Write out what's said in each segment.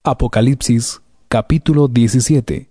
Apocalipsis, capítulo 17.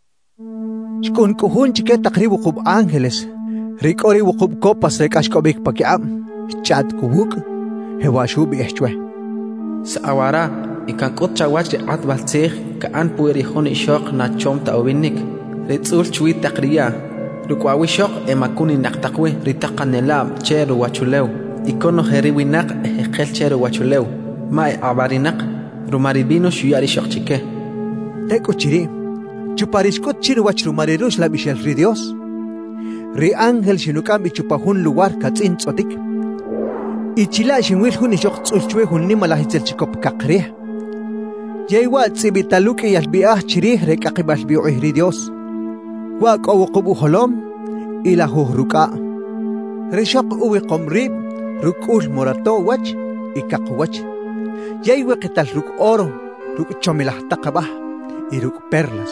Xkun kuhun chike takribu kub ángeles, rikori wukub copas rekashkobik pakiam, chat kubuk, hewashubi echwe. Saawara, ikan kutcha wach de atbaltzig, ka an pueri honi shok na chom ta obinik, ritzul chui takriya, rukwawi shok emakuni naktakwe, ritakanelab cheru wachuleu, ikono heriwinak ekel cheru wachuleu, mae abarinak, rumaribino shuyari shok chike. Teko chiri, chuparishkot chiru wach rumarirush la bishel ri Dios. Ri ángel shinukam bichupahun lugar katzin tzotik. Ichila shinwil hun ishok tzulchwe hun nimala hitzel chikop kakri. Yaiwa tzibitaluke yalbiah chiri rekakibal biuih ri Dios. Wak owokubu holom ila huhruka. Rishok uwi komrib rukul morato wach ikakwach. Yaiwa qital ruk oro ruk chomilah takabah iruk perlas.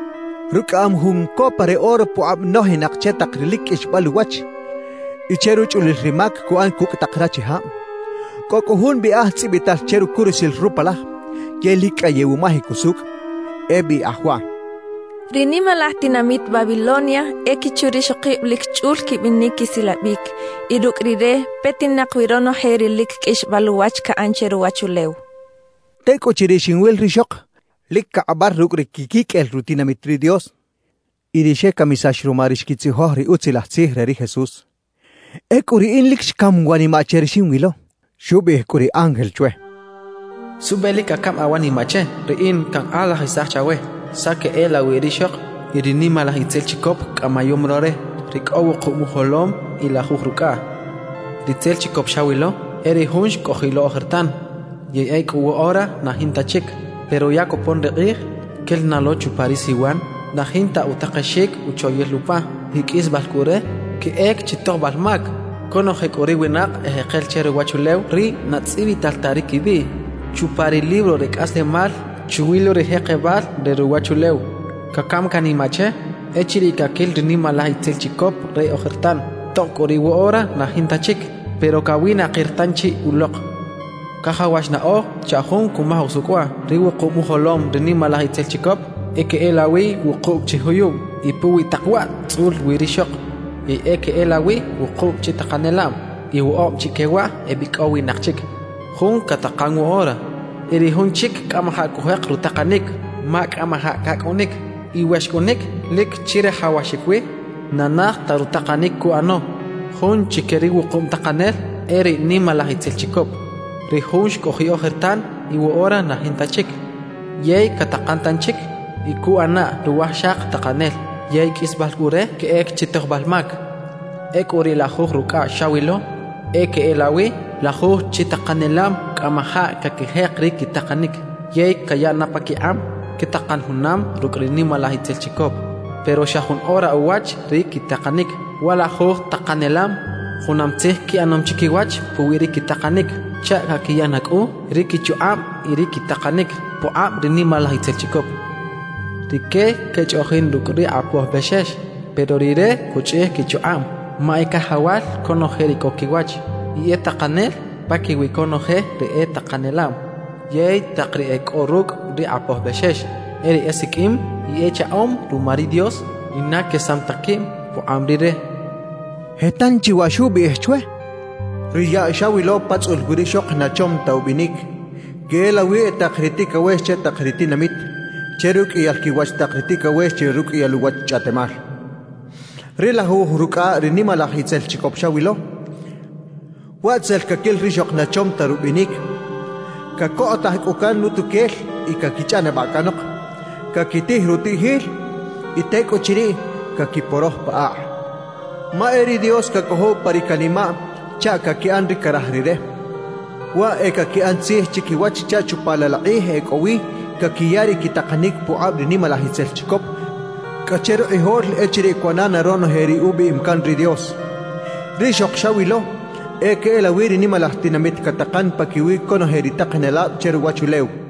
Ruk am hun kopare oro puab nohi nakchetak rilik ishbaluwach. Icheruch ulirimak kuan kuk takrachi ha. Kokuhun bi ah tsibital cheru kurisil rupala. Yelik ayewumahi kusuk. Ebi ahwa. Rinimalah tinamit Babilonia ekichuri shoqib likchul kibiniki silabik. Iruk rire petin nakwirono herilik ishbaluwach ka ancheru wachuleu. Teko chirishinwil rishok. Likka abar rukrik el rutina mitri Dios. Irishe kamisash rumarishkitsi hohri utzilahtzihre ri Jesús. Ekuri in likshkam wani macherishin wilo. Shubih kuri ángel chwe. Subelika kam awani mache, riin kan ala hisachawe. Sake ela wirishok, irinima la hitzel chikop kamayom rore. Rik owu kumuholom ila hujruka. Ritzel chikop shawilo, eri hunsh kohilo ojertan. Ye eik uwo ora na hinta chik. Pero ya copon de kel nalo chuparisi wan, na hinta utakashik uchoyes lupa, hikis balkure, que ek chitok balmak, kono hekori winak ejekel chere wachuleu, ri natsivi taltariki bi, chupari libro de de mal, chuwilo de hekebal de ruwachuleu, kakam kanimache, echiri kakil rinima la hitzel chikop, re ojertan, tokori ora na hinta chik, pero kawina kirtanchi ulok. Kahawash na o, chahon kumaho sukwa, riwo kumu holom rinima la hitzel chikop, eke elawi wukuk chihuyum, ipuwi takwa, tzul wirishok, eke elawi wukuk chitakanelam, iwuop chikewa, ebikawi nakchik. Hun katakangu ora, iri hun chik kamaha kuhek rutakanik, mak amaha kakonik, iweshkonik, lik chire hawashikwi, nanah tarutakanik ku ano, hun chikeri wukum takanel, eri nima la hitzel chikop. Rihunsh kohio hertan iwo ora na hintachik. Yei katakantan chik iku ana ruwashak takanel. Yei kisbalkure ke ek chitoh balmak. Ek ori la ruka shawilo. Eke elawi la chitakanelam kamaha kakihek riki takanik. Yei kaya napakiam kitakan hunam rukrinima la hitzel chikop. Pero shahun ora uwach riki takanik. Wala takanelam hunam ki anom chikiwach puwiri kitakanik. Chak hakiyanak riki chuam iriki takanik puam rinima la hitzel chikop. Rike kechohin rukri apuah beshesh, pero rire kucheh kichuam. Maika hawal konohe riko kiwach. Ie takanel pakiwi konohe re takanelam. Yei takri ek oruk ri apuah beshesh. Eri esikim ie chaom rumari Dios inake samtakim puam rire. Hetan chiwashubi echwe. Riya shawilo patzul wirishok na chom taubinik. Gela wi takritika wesche takritinamit. Cheruk iyalkiwach takritika wesche ruk iyaluwach chatemal. Rila huruka rinima la hitzel chikop shawilo. Watzel kakil rishok na chom tarubinik. Kako atahikukan nutukel ikakichane bakanok. Kakitih rutihil iteko chiri kakiporoh paa. Maeri Dios kakoho parikanima. Chaka ki anri karahrire. Wa eka ki ansih chikiwach chachu palalaqih ekowi kakiyari kitakanik puab rinima la hitzel chikop. Kachero ihor echiri kwanana rono heri ubi imkanri Dios. Rishok shawilo eke elawiri nima la tinamit katakan pakiwi kono heri takanela cheru wachuleu.